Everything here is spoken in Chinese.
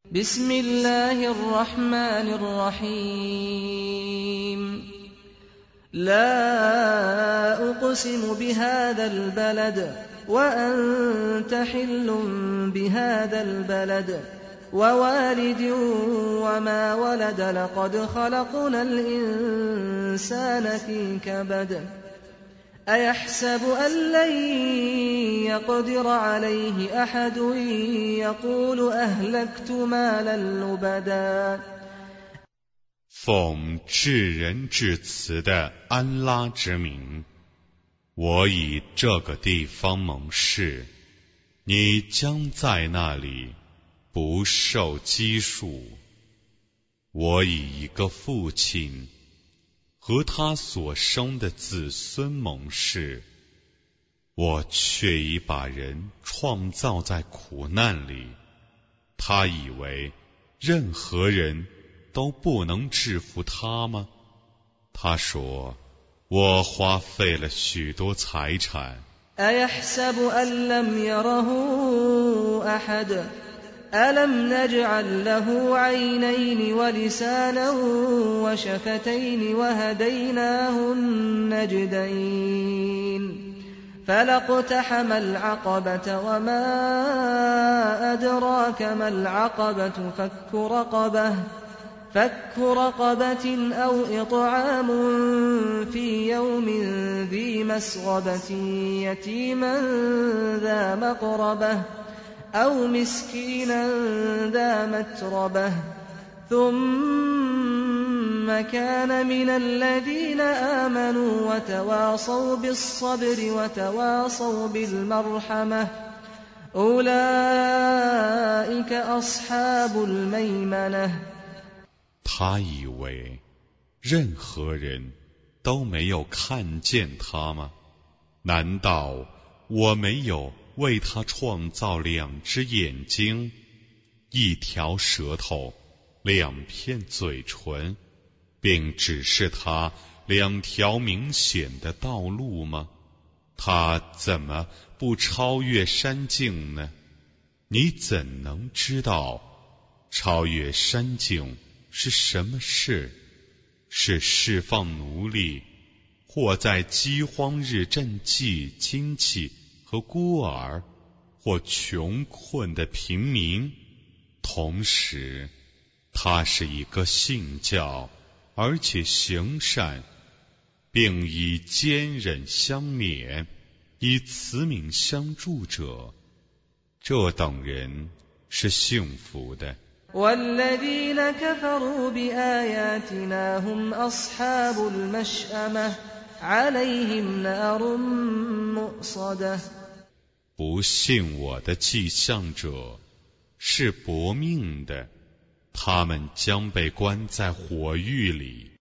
بسم الله الرحمن الرحيم لا أقسم بهذا البلد وأنت حل بهذا البلد ووالد وما ولد لقد خلقنا الإنسان في كبد أيحسب أن لن يقدر عليه أحد يقول أهلكت مالا لبدا 奉至仁至慈的安拉之名，我以这个地方盟誓，你将在那里不受拘束。我以一个父亲和他所生的子孙盟誓，我却已把人创造在苦难里。他以为任何人都不能制服他吗？他说，我花费了许多财产。 أيحسب أن لم يره أحد ألم نجعل له عينين ولسانا وشفتين وهديناه النجدين فلاقتحم العقبة وما أدراك ما العقبة فك رقبة أو إطعام في يوم ذي مسغبة يتيما ذا مقربة أو مسكينا ذا متربة ثم كان من الذين آمنوا وتواصوا بالصبر وتواصوا بالمرحمة أولئك أصحاب الميمنة 他以为任何人都没有看见他吗？难道我没有为他创造2只眼睛、1条舌头、2片嘴唇，并指示他2条明显的道路吗？他怎么不超越山径呢？你怎能知道超越山径是什么事？是释放奴隶，或在饥荒日赈济亲戚和孤儿，或穷困的平民。同时，他是一个信教而且行善，并以坚忍相勉，以慈悯相助者，这等人是幸福的。 والذين كفروا بآياتنا هم أصحاب المشأمة عليهم نار مؤصدة 不信我的迹象者是薄命的，他们将被关在火狱里。